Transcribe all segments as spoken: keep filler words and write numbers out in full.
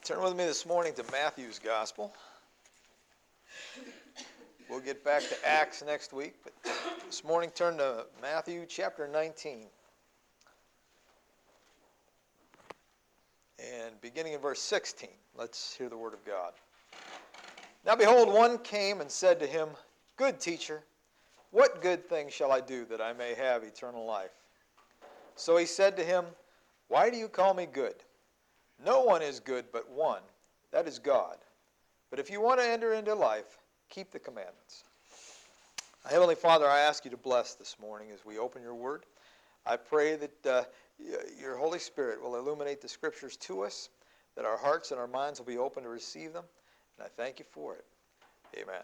Turn with me this morning to Matthew's Gospel. We'll get back to Acts next week, but this morning turn to Matthew chapter nineteen. And beginning in verse sixteen, let's hear the word of God. Now behold, one came and said to him, Good teacher, what good thing shall I do that I may have eternal life? So he said to him, Why do you call me good? No one is good but one, that is God. But if you want to enter into life, keep the commandments. Heavenly Father, I ask you to bless this morning as we open your word. I pray that uh, your Holy Spirit will illuminate the scriptures to us, that our hearts and our minds will be open to receive them, and I thank you for it. Amen.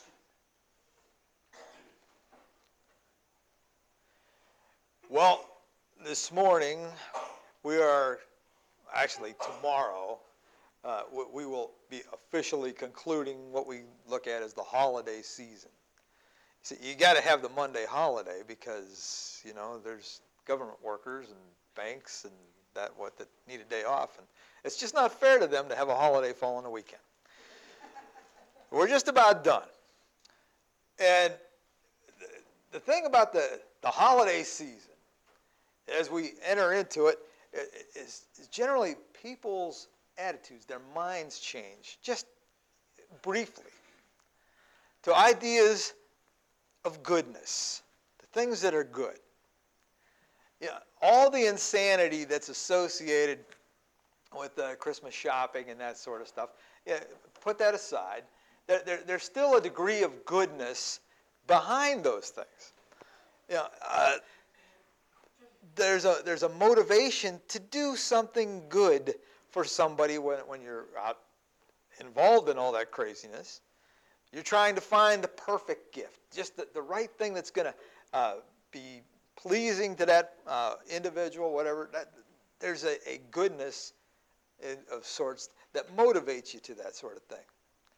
Well, this morning we are, actually tomorrow, uh, we will be officially concluding what we look at as the holiday season. See, you got to have the Monday holiday because, you know, there's government workers and banks and that what that need a day off, and it's just not fair to them to have a holiday fall on the weekend. We're just about done. And the thing about the, the holiday season, as we enter into it, is, is generally people's attitudes, their minds change, just briefly, to ideas of goodness, the things that are good. Yeah, all the insanity that's associated with uh, Christmas shopping and that sort of stuff, yeah, put that aside. There, there, there's still a degree of goodness behind those things. Yeah, uh, there's a there's a motivation to do something good for somebody when when you're out involved in all that craziness. You're trying to find the perfect gift, just the, the right thing that's going to uh, be pleasing to that uh, individual, whatever. That, there's a, a goodness in, of sorts that motivates you to that sort of thing.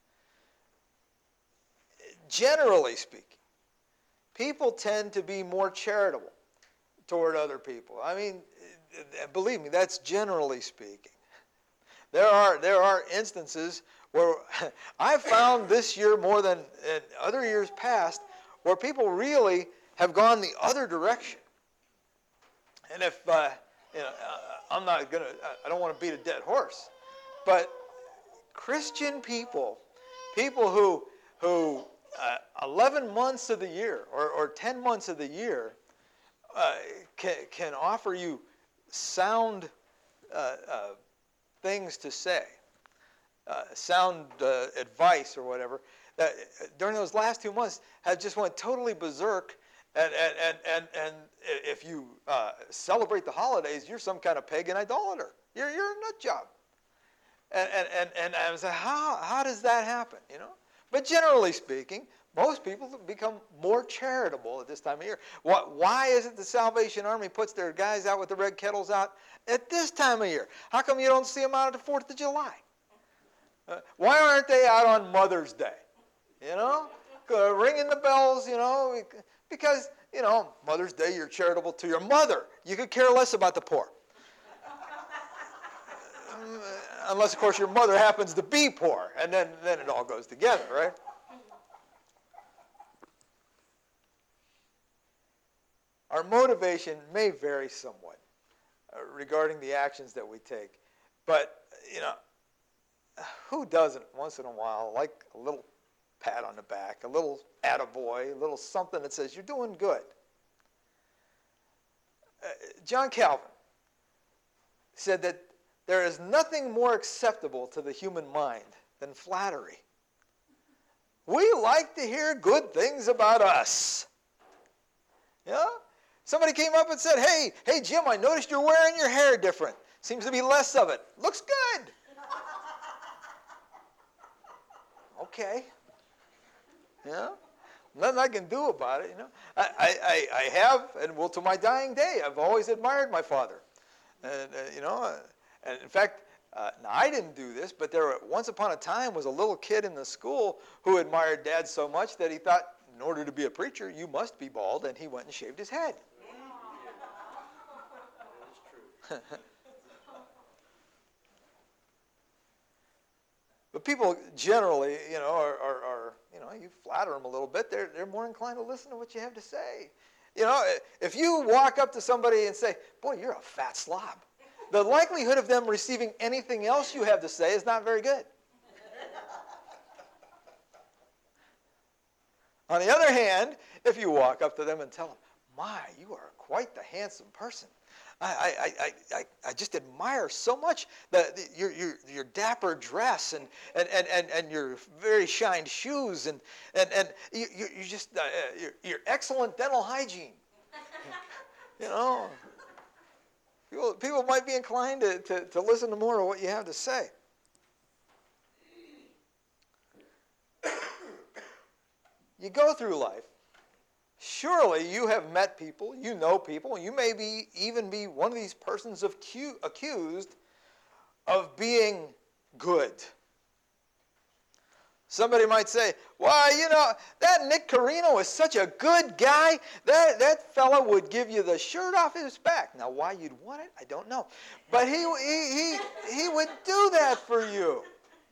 Generally speaking, people tend to be more charitable toward other people. I mean, believe me, that's generally speaking. There are there are instances where I've found this year more than in other years past where people really have gone the other direction. And if uh, you know, I'm not gonna, I don't want to beat a dead horse, but Christian people, people who who uh, eleven months of the year or, or ten months of the year uh, can can offer you sound uh, uh, things to say. Uh, sound uh, advice or whatever, that during those last two months have just went totally berserk, and and and and, and if you uh, celebrate the holidays, you're some kind of pagan idolater. You're you're a nut job. And and and, and I was like, how how does that happen? You know? But generally speaking, most people become more charitable at this time of year. What? Why is it the Salvation Army puts their guys out with the red kettles out at this time of year? How come you don't see them out at the fourth of July? Uh, why aren't they out on Mother's Day? You know, uh, ringing the bells, you know, because, you know, Mother's Day, you're charitable to your mother. You could care less about the poor. um, unless, of course, your mother happens to be poor, and then, then it all goes together, right? Our motivation may vary somewhat uh, regarding the actions that we take, but, you know, who doesn't once in a while like a little pat on the back, a little attaboy, a little something that says you're doing good? Uh, John Calvin said that there is nothing more acceptable to the human mind than flattery. We like to hear good things about us. Yeah? Somebody came up and said, hey, hey Jim, I noticed you're wearing your hair different. Seems to be less of it. Looks good. Okay. Yeah. Nothing I can do about it, you know. I, I, I have, and will to my dying day, I've always admired my father. And, uh, you know, uh, and in fact, uh, now I didn't do this, but there were, once upon a time was a little kid in the school who admired Dad so much that he thought, in order to be a preacher, you must be bald, and he went and shaved his head. That is true. but people generally, you know, are, are, are you know, you flatter them a little bit, they're, they're more inclined to listen to what you have to say. You know, if you walk up to somebody and say, boy, you're a fat slob, the likelihood of them receiving anything else you have to say is not very good. On the other hand, if you walk up to them and tell them, my, you are quite the handsome person. I, I, I, I, I just admire so much the, the, your, your, your dapper dress and, and, and, and, and your very shined shoes and, and, and you, you, you just, uh, your, your excellent dental hygiene. You know, people, people might be inclined to, to, to listen to more of what you have to say. You go through life. Surely you have met people, you know people, you may be even be one of these persons of cu- accused of being good. Somebody might say, why, you know, that Nick Carino is such a good guy. That, that fella would give you the shirt off his back. Now, why you'd want it, I don't know. But he, he, he, he would do that for you.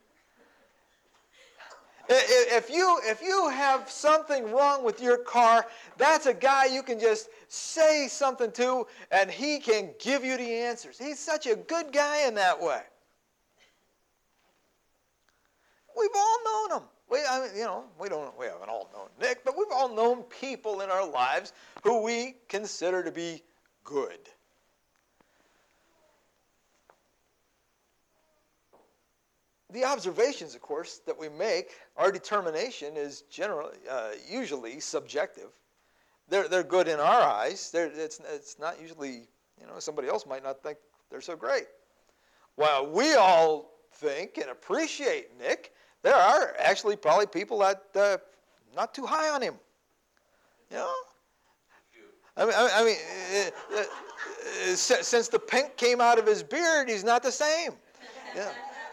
If you, if you have something wrong with your car, that's a guy you can just say something to, and he can give you the answers. He's such a good guy in that way. We've all known him. We, I mean, you know, we don't. We haven't all known Nick, but we've all known people in our lives who we consider to be good. The observations, of course, that we make, our determination is generally, uh, usually subjective. They're, they're good in our eyes. They're, it's, it's not usually, you know, somebody else might not think they're so great. While we all think and appreciate Nick, there are actually probably people that uh, not too high on him. You know? I mean, I mean uh, uh, since the pink came out of his beard, he's not the same. Yeah.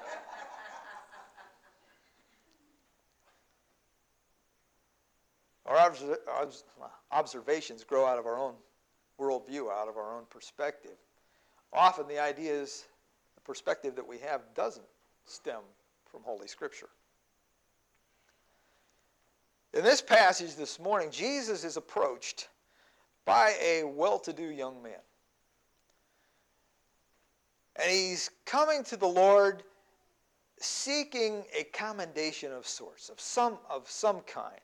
Our observations grow out of our own worldview, out of our own perspective. Often the idea is the perspective that we have doesn't stem from Holy Scripture. In this passage this morning, Jesus is approached by a well-to-do young man. And he's coming to the Lord seeking a commendation of sorts, of some, of some kind.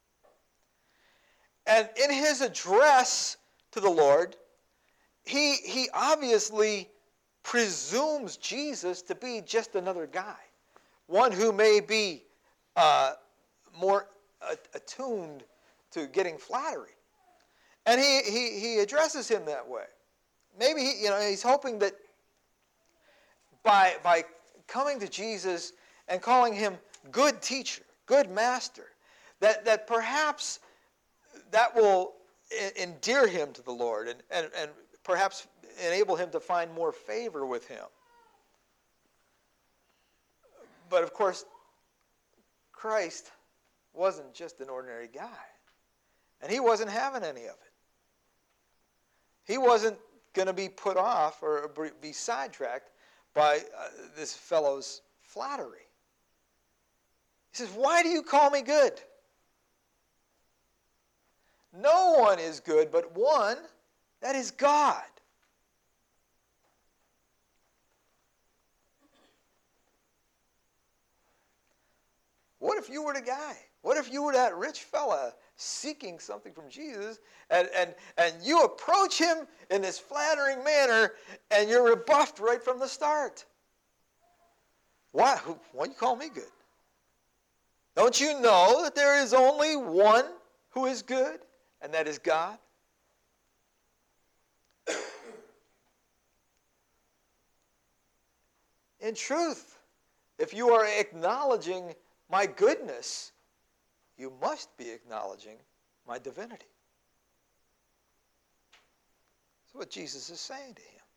And in his address to the Lord, he, he obviously presumes Jesus to be just another guy, one who may be uh, more attuned to getting flattery. And he, he, he addresses him that way. Maybe he, you know, he's hoping that by, by coming to Jesus and calling him good teacher, good master, that, that perhaps that will endear him to the Lord and, and, and perhaps enable him to find more favor with him. But of course, Christ wasn't just an ordinary guy. And he wasn't having any of it. He wasn't going to be put off or be sidetracked by uh, this fellow's flattery. He says, why do you call me good? No one is good but one, that is God. What if you were the guy? What if you were that rich fella seeking something from Jesus and, and, and you approach him in this flattering manner and you're rebuffed right from the start? Why? Why do you call me good? Don't you know that there is only one who is good? And that is God. In truth, if you are acknowledging my goodness, you must be acknowledging my divinity. That's what Jesus is saying to him.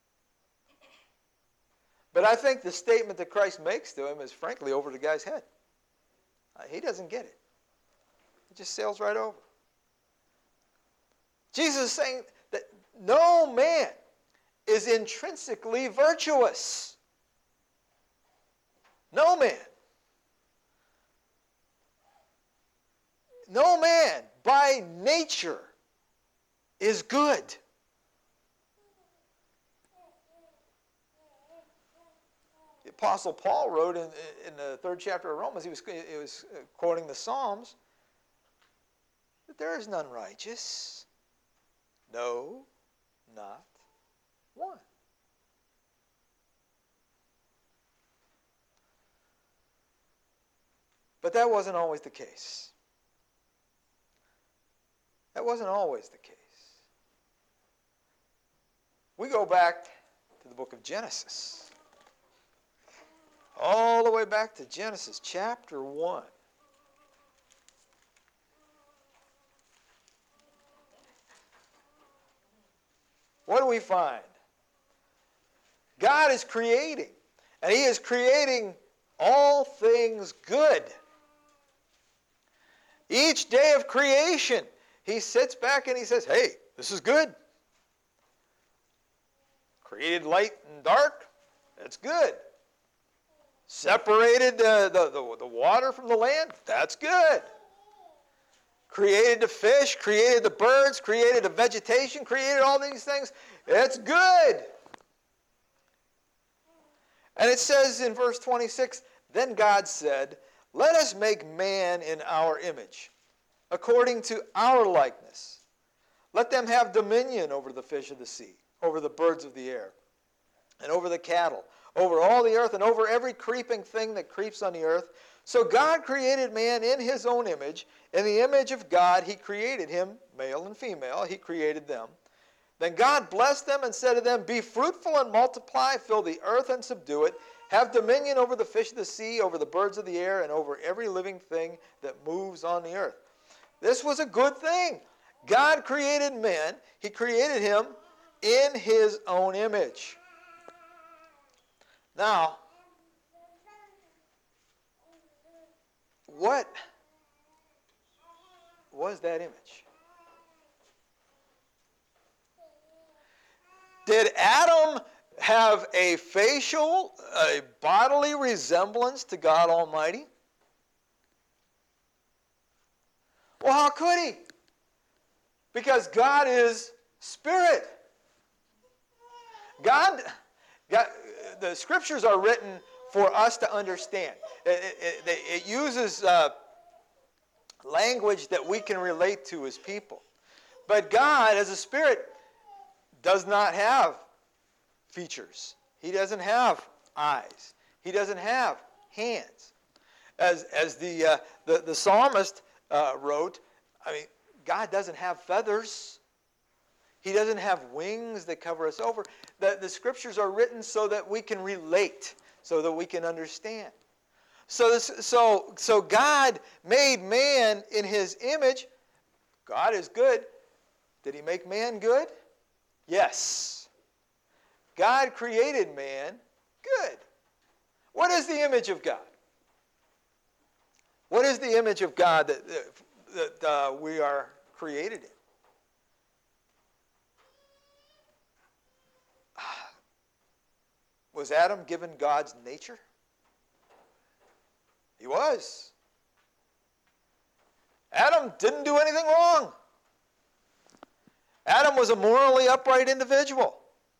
But I think the statement that Christ makes to him is frankly over the guy's head. Uh, he doesn't get it. He just sails right over. Jesus is saying that no man is intrinsically virtuous. No man. no man by nature is good. The Apostle Paul wrote in, in the third chapter of Romans, he was, he was quoting the Psalms, that there is none righteous. No, not one. But that wasn't always the case. That wasn't always the case. We go back to the book of Genesis. All the way back to Genesis chapter one. What do we find? God is creating, and He is creating all things good. Each day of creation, He sits back and He says, hey, this is good. Created light and dark, that's good. Separated the, the, the, the water from the land, that's good. Created the fish, created the birds, created the vegetation, created all these things, it's good. And it says in verse twenty-six, then God said, let us make man in our image, according to our likeness. Let them have dominion over the fish of the sea, over the birds of the air, and over the cattle, over all the earth, and over every creeping thing that creeps on the earth. So God created man in His own image. In the image of God He created him, male and female. He created them. Then God blessed them and said to them, be fruitful and multiply, fill the earth and subdue it. Have dominion over the fish of the sea, over the birds of the air, and over every living thing that moves on the earth. This was a good thing. God created man. He created him in His own image. Now, what was that image? Did Adam have a facial, a bodily resemblance to God Almighty? Well, how could he? Because God is spirit. God, God the scriptures are written for us to understand. It, it, it uses uh, language that we can relate to as people. But God, as a spirit, does not have features. He doesn't have eyes. He doesn't have hands. As, as the, uh, the, the psalmist uh, wrote, I mean, God doesn't have feathers. He doesn't have wings that cover us over. The, the scriptures are written so that we can relate, so that we can understand. So, this, so, so God made man in His image. God is good. Did He make man good? Yes. God created man good. What is the image of God? What is the image of God that, that uh, we are created in? Was Adam given God's nature? He was. Adam didn't do anything wrong. Adam was a morally upright individual.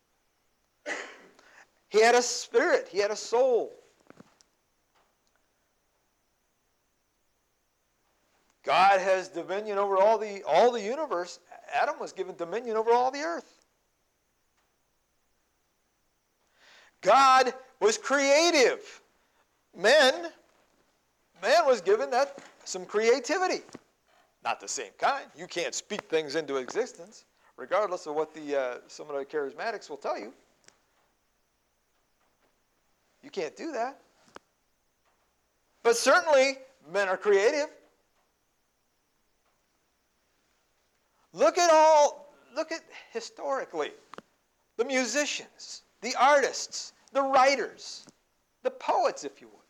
He had a spirit. He had a soul. God has dominion over all the, all the universe. Adam was given dominion over all the earth. God was creative. Men, man was given that some creativity. Not the same kind. You can't speak things into existence, regardless of what the uh, some of the charismatics will tell you. You can't do that. But certainly, men are creative. Look at all, look at historically, the musicians, the artists, the writers, the poets, if you would.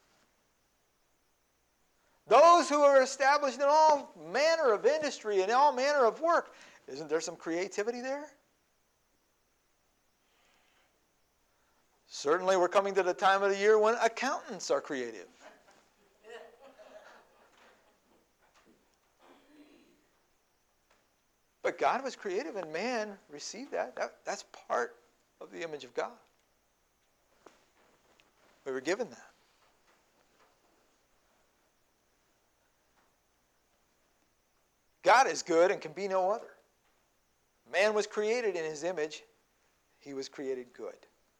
Those who are established in all manner of industry and all manner of work. Isn't there some creativity there? Certainly we're coming to the time of the year when accountants are creative. But God was creative and man received that. that. That's part of the image of God. We were given that. God is good and can be no other. Man was created in his image. He was created good.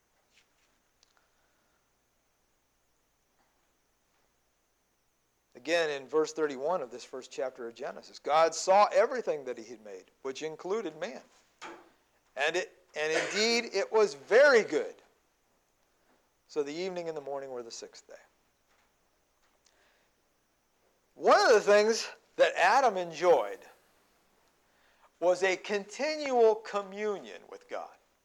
Again, in verse thirty-one of this first chapter of Genesis, God saw everything that he had made, which included man. And it, and indeed, it was very good. So the evening and the morning were the sixth day. One of the things that Adam enjoyed was a continual communion with God.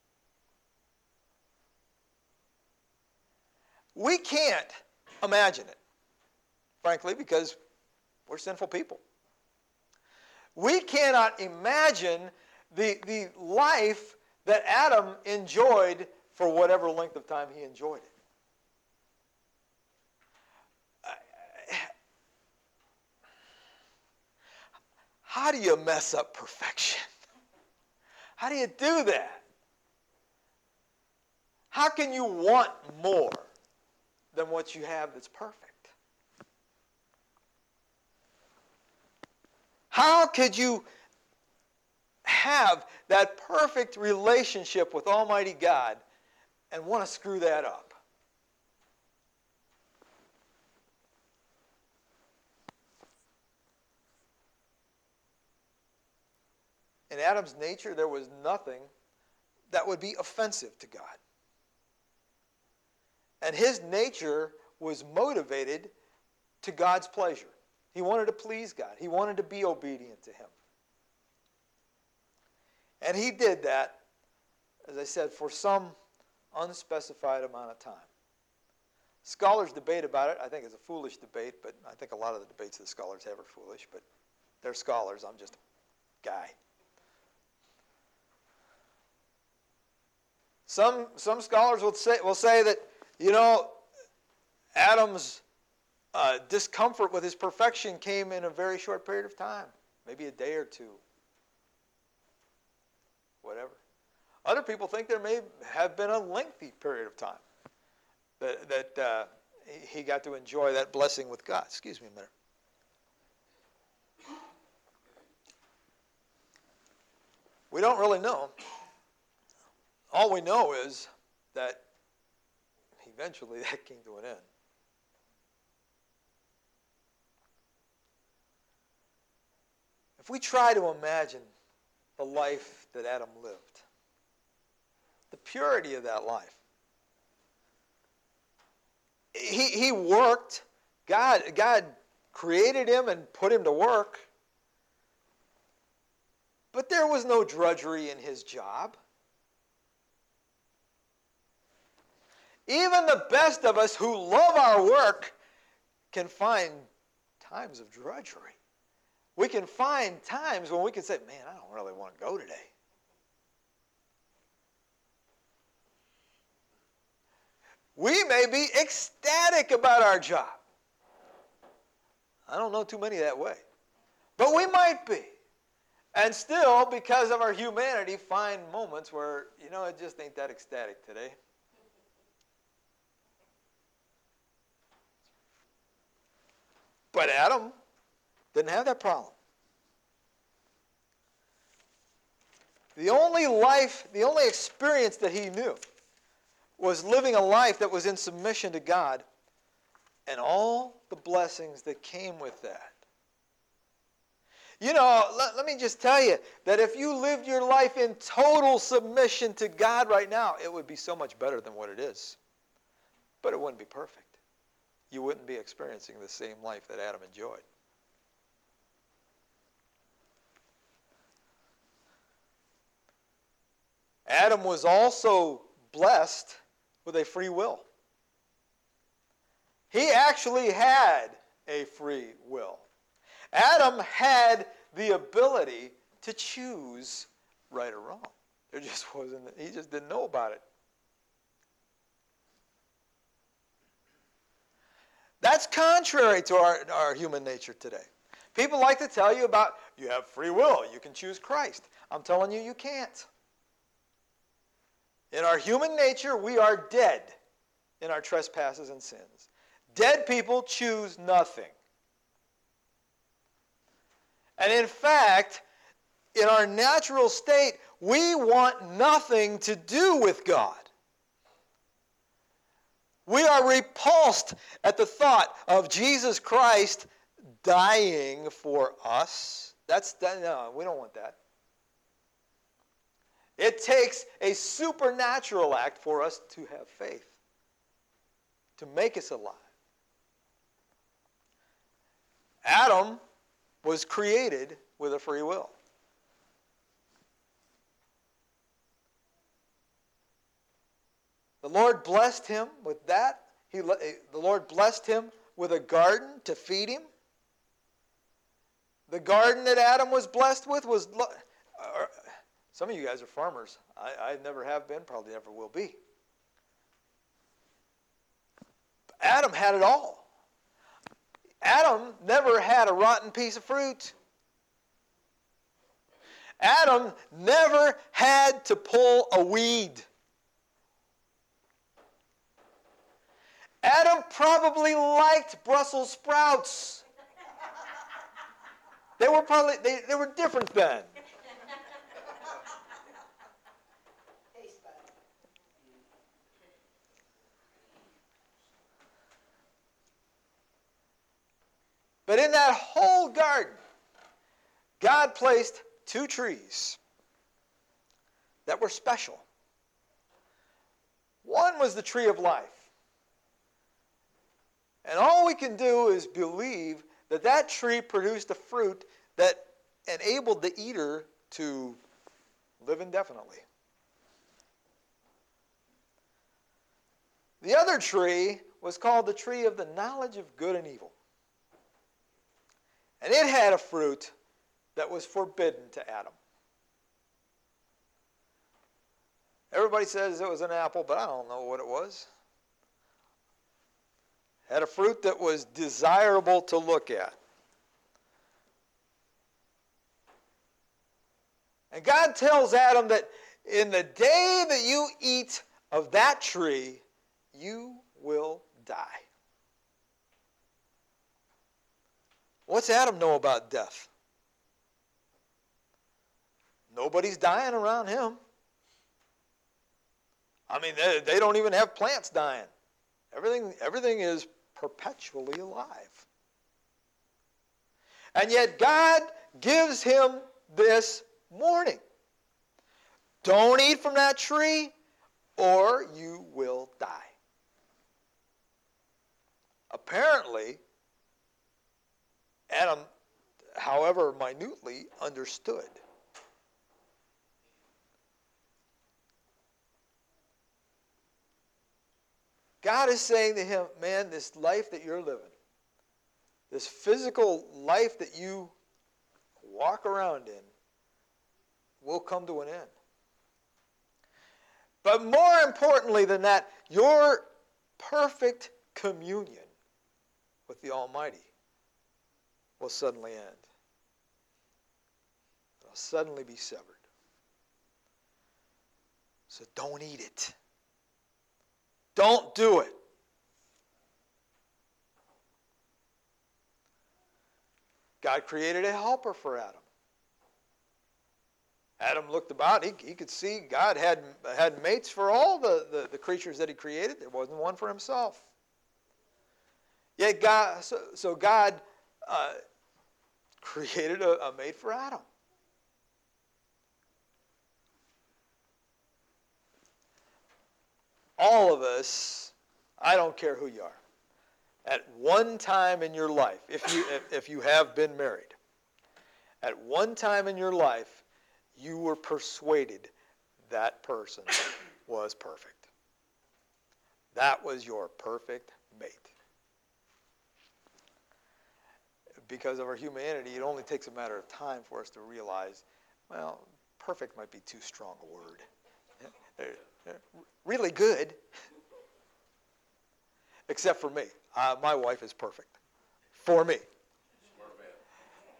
We can't imagine it, frankly, because we're sinful people. We cannot imagine the, the life that Adam enjoyed for whatever length of time he enjoyed it. How do you mess up perfection? How do you do that? How can you want more than what you have that's perfect? How could you have that perfect relationship with Almighty God and want to screw that up? In Adam's nature, there was nothing that would be offensive to God. And his nature was motivated to God's pleasure. He wanted to please God. He wanted to be obedient to him. And he did that, as I said, for some unspecified amount of time. Scholars debate about it. I think it's a foolish debate, but I think a lot of the debates that scholars have are foolish, but they're scholars. I'm just a guy. Some, some scholars will say, will say that, you know, Adam's uh, discomfort with his perfection came in a very short period of time, maybe a day or two, whatever. Other people think there may have been a lengthy period of time that, that uh, he got to enjoy that blessing with God. Excuse me a minute. We don't really know. All we know is that eventually that came to an end. If we try to imagine the life that Adam lived, the purity of that life, he, he worked. God, God created him and put him to work, but there was no drudgery in his job. Even the best of us who love our work can find times of drudgery. We can find times when we can say, man, I don't really want to go today. We may be ecstatic about our job. I don't know too many that way. But we might be. And still, because of our humanity, find moments where, you know, it just ain't that ecstatic today. But Adam didn't have that problem. The only life, the only experience that he knew was living a life that was in submission to God and all the blessings that came with that. You know, let, let me just tell you that if you lived your life in total submission to God right now, it would be so much better than what it is. But it wouldn't be perfect. You wouldn't be experiencing the same life that Adam enjoyed. Adam was also blessed with a free will. He actually had a free will. Adam had the ability to choose right or wrong. There just wasn't, he just didn't know about it. That's contrary to our, our human nature today. People like to tell you about, you have free will, you can choose Christ. I'm telling you, you can't. In our human nature, we are dead in our trespasses and sins. Dead people choose nothing. And in fact, in our natural state, we want nothing to do with God. We are repulsed at the thought of Jesus Christ dying for us. That's that, no, we don't want that. It takes a supernatural act for us to have faith, to make us alive. Adam was created with a free will. The Lord blessed him with that. He, the Lord blessed him with a garden to feed him. The garden that Adam was blessed with was... Uh, some of you guys are farmers. I, I never have been, probably never will be. Adam had it all. Adam never had a rotten piece of fruit. Adam never had to pull a weed. Adam probably liked Brussels sprouts. They were probably they, they were different then. But in that whole garden, God placed two trees that were special. One was the tree of life. And all we can do is believe that that tree produced a fruit that enabled the eater to live indefinitely. The other tree was called the tree of the knowledge of good and evil. And it had a fruit that was forbidden to Adam. Everybody says it was an apple, but I don't know what it was. Had a fruit that was desirable to look at. And God tells Adam that in the day that you eat of that tree, you will die. What's Adam know about death? Nobody's dying around him. I mean, they, they don't even have plants dying. Everything, everything is perpetually alive. And yet God gives him this warning. Don't eat from that tree or you will die. Apparently, Adam, however minutely, understood. God is saying to him, man, this life that you're living, this physical life that you walk around in, will come to an end. But more importantly than that, your perfect communion with the Almighty will suddenly end. It will suddenly be severed. So don't eat it. Don't do it. God created a helper for Adam. Adam looked about. He, he could see God had, had mates for all the, the, the creatures that he created. There wasn't one for himself. Yet God, so, so God uh, created a, a mate for Adam. All of us, I don't care who you are, at one time in your life, if you, if, if you have been married, at one time in your life, you were persuaded that person was perfect. That was your perfect mate. Because of our humanity, it only takes a matter of time for us to realize, well, perfect might be too strong a word. Really good, except for me. Uh, my wife is perfect for me.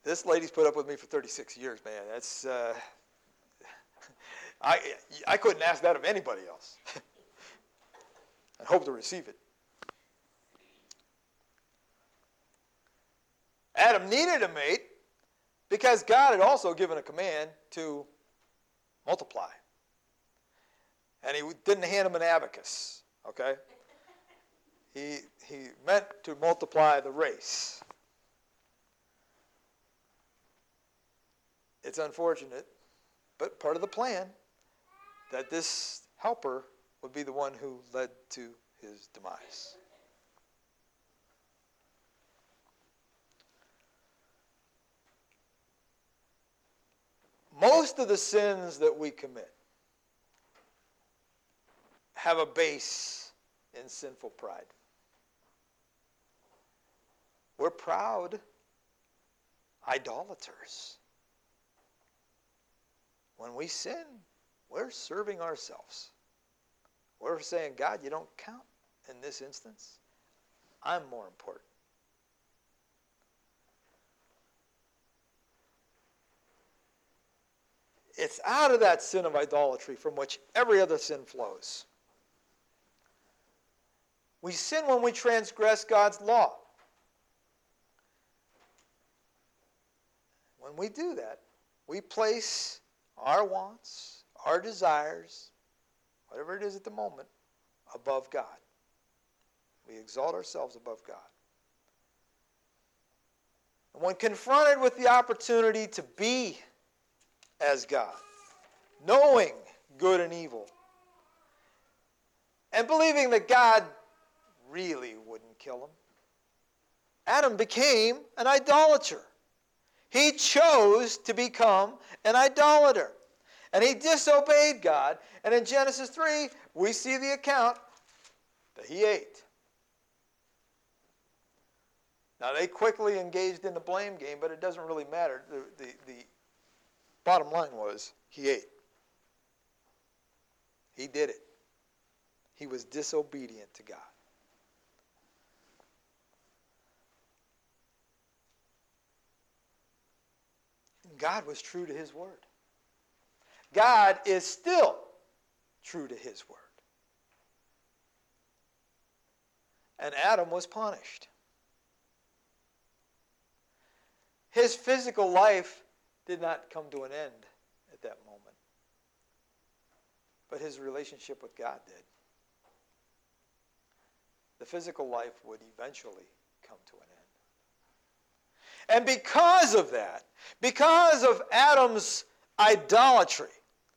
This lady's put up with me for thirty-six years, man. That's, uh, I, I couldn't ask that of anybody else. And hope to receive it. Adam needed a mate because God had also given a command to multiply. And he didn't hand him an abacus, okay? He, he meant to multiply the race. It's unfortunate, but part of the plan, that this helper would be the one who led to his demise. Most of the sins that we commit have a base in sinful pride. We're proud idolaters. When we sin, we're serving ourselves. We're saying, God, you don't count in this instance. I'm more important. It's out of that sin of idolatry from which every other sin flows. We sin when we transgress God's law. When we do that, we place our wants, our desires, whatever it is at the moment, above God. We exalt ourselves above God. And when confronted with the opportunity to be as God, knowing good and evil, and believing that God really wouldn't kill him, Adam became an idolater. He chose to become an idolater. And he disobeyed God. And in Genesis three, we see the account that he ate. Now, they quickly engaged in the blame game, but it doesn't really matter. The, the, the bottom line was, he ate. He did it. He was disobedient to God. And God was true to his word. God is still true to his word. And Adam was punished. His physical life did not come to an end at that moment. But his relationship with God did. The physical life would eventually come to an end. And because of that, because of Adam's idolatry,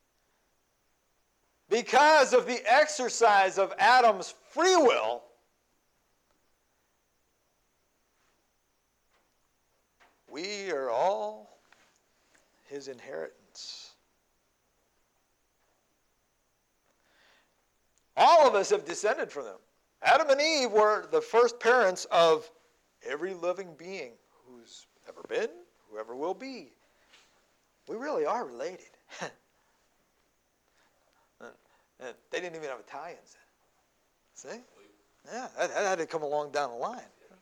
because of the exercise of Adam's free will, we are all his inheritance. All of us have descended from them. Adam and Eve were the first parents of every living being who's ever been, whoever will be. We really are related. and, and they didn't even have Italians then. See? Yeah, that, that had to come along down the line.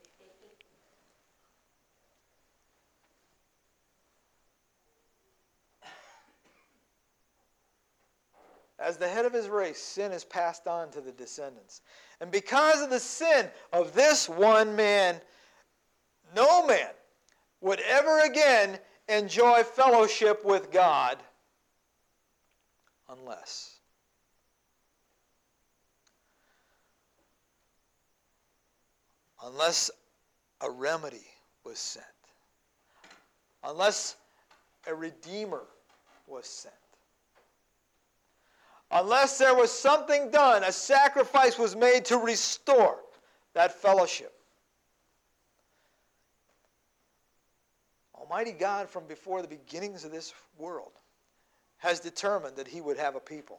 As the head of his race, sin is passed on to the descendants. And because of the sin of this one man, no man would ever again enjoy fellowship with God unless unless a remedy was sent, unless a redeemer was sent, unless there was something done, a sacrifice was made to restore that fellowship. Almighty God, from before the beginnings of this world, has determined that he would have a people.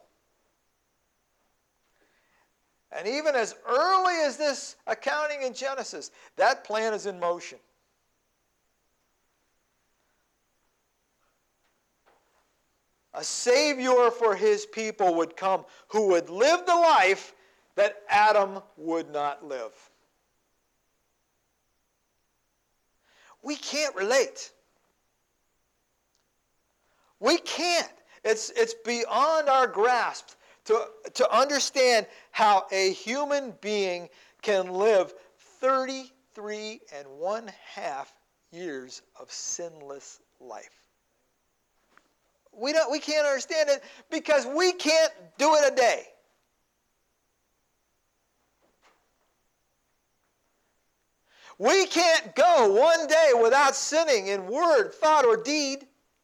And even as early as this accounting in Genesis, that plan is in motion. A Savior for his people would come who would live the life that Adam would not live. We can't relate. We can't. It's, it's beyond our grasp to, to understand how a human being can live thirty-three and one half years of sinless life. We don't, we can't understand it because we can't do it a day. We can't go one day without sinning in word, thought, or deed.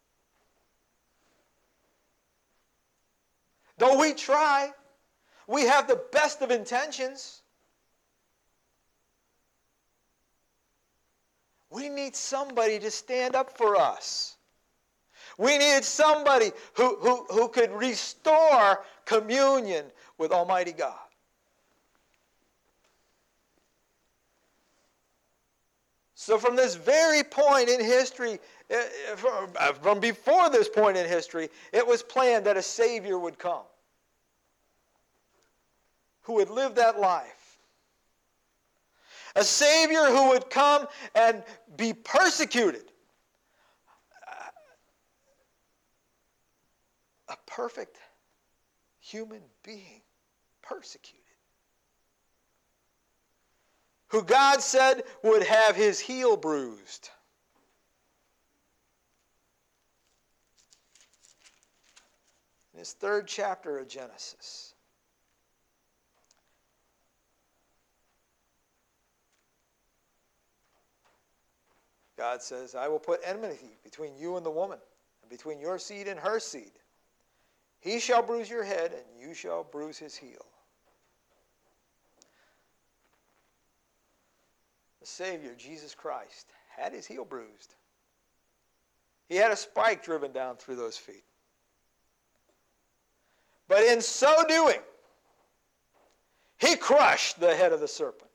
Though we try, we have the best of intentions. We need somebody to stand up for us. We needed somebody who, who, who could restore communion with Almighty God. So from this very point in history, from before this point in history, it was planned that a Savior would come who would live that life. A Savior who would come and be persecuted. A perfect human being persecuted. Who God said would have his heel bruised. In this third chapter of Genesis, God says, I will put enmity between you and the woman, and between your seed and her seed. He shall bruise your head, and you shall bruise his heel. The Savior, Jesus Christ, had his heel bruised. He had a spike driven down through those feet. But in so doing, he crushed the head of the serpent.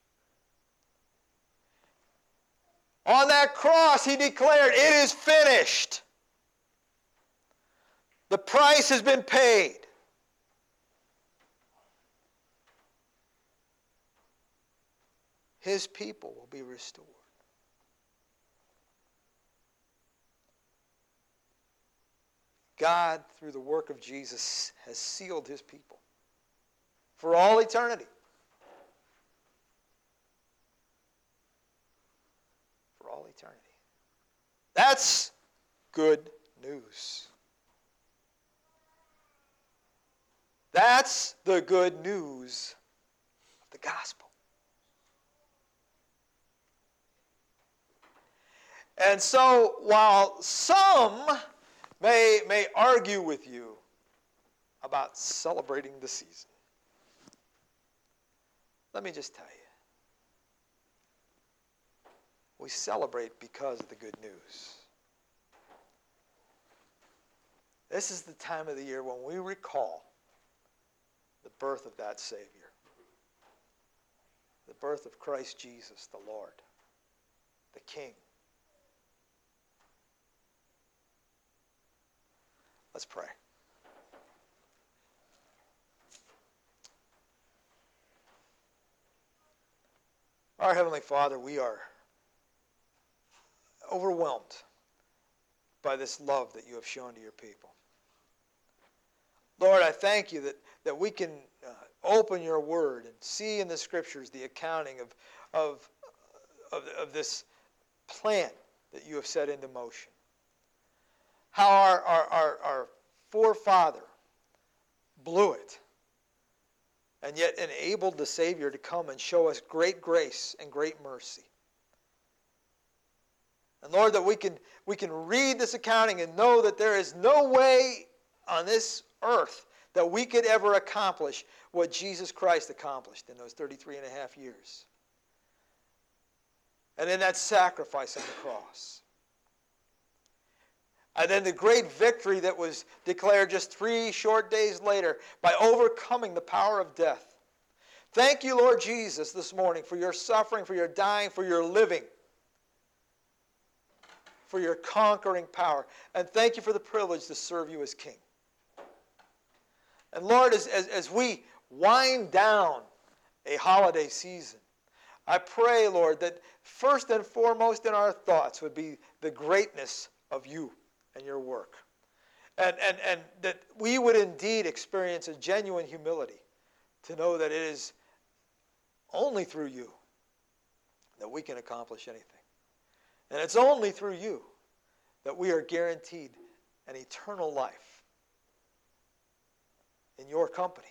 On that cross, he declared, it is finished. The price has been paid. His people will be restored. God, through the work of Jesus, has sealed his people for all eternity. For all eternity. That's good news. That's the good news of the gospel. And so, while some may, may argue with you about celebrating the season, let me just tell you, we celebrate because of the good news. This is the time of the year when we recall the birth of that Savior, the birth of Christ Jesus, the Lord, the King. Let's pray. Our Heavenly Father, we are overwhelmed by this love that you have shown to your people. Lord, I thank you that, that we can uh, open your word and see in the scriptures the accounting of, of, of, of this plan that you have set into motion. How our, our, our, our forefather blew it and yet enabled the Savior to come and show us great grace and great mercy. And Lord, that we can, we can read this accounting and know that there is no way on this earth that we could ever accomplish what Jesus Christ accomplished in those thirty-three and a half years. And in that sacrifice on the cross. And then the great victory that was declared just three short days later by overcoming the power of death. Thank you, Lord Jesus, this morning for your suffering, for your dying, for your living, for your conquering power. And thank you for the privilege to serve you as King. And Lord, as, as, as we wind down a holiday season, I pray, Lord, that first and foremost in our thoughts would be the greatness of you and your work. And, and, and that we would indeed experience a genuine humility to know that it is only through you that we can accomplish anything. And it's only through you that we are guaranteed an eternal life in your company.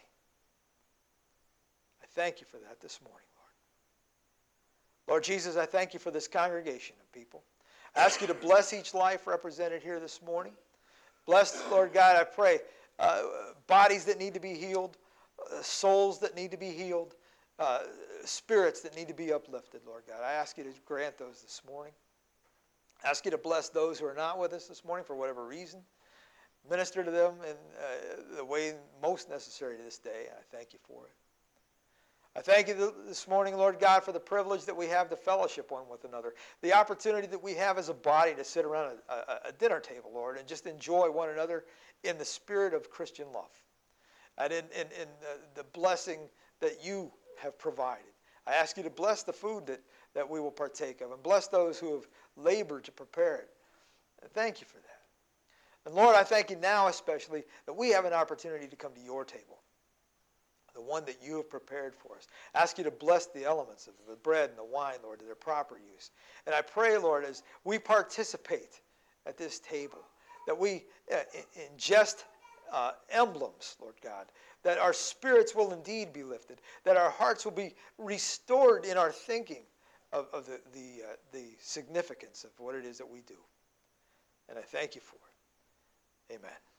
I thank you for that this morning, Lord. Lord Jesus, I thank you for this congregation of people. I ask you to bless each life represented here this morning. Bless, Lord God, I pray, uh, bodies that need to be healed, uh, souls that need to be healed, uh, spirits that need to be uplifted, Lord God. I ask you to grant those this morning. I ask you to bless those who are not with us this morning for whatever reason. Minister to them in uh, the way most necessary to this day. I thank you for it. I thank you this morning, Lord God, for the privilege that we have to fellowship one with another. The opportunity that we have as a body to sit around a, a, a dinner table, Lord, and just enjoy one another in the spirit of Christian love. And in, in, in the, the blessing that you have provided. I ask you to bless the food that, that we will partake of and bless those who have labored to prepare it. And thank you for that. And Lord, I thank you now especially that we have an opportunity to come to your table, the one that you have prepared for us. I ask you to bless the elements of the bread and the wine, Lord, to their proper use. And I pray, Lord, as we participate at this table, that we uh, ingest uh, emblems, Lord God, that our spirits will indeed be lifted, that our hearts will be restored in our thinking of, of the, the, uh, the significance of what it is that we do. And I thank you for it. Amen.